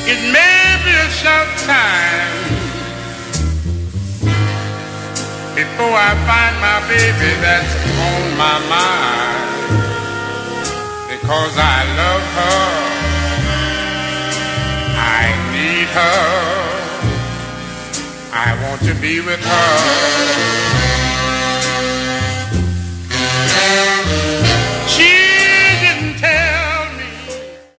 It may be a short time before I find my baby that's on my mind. Because I love her, I need her, I want to be with her.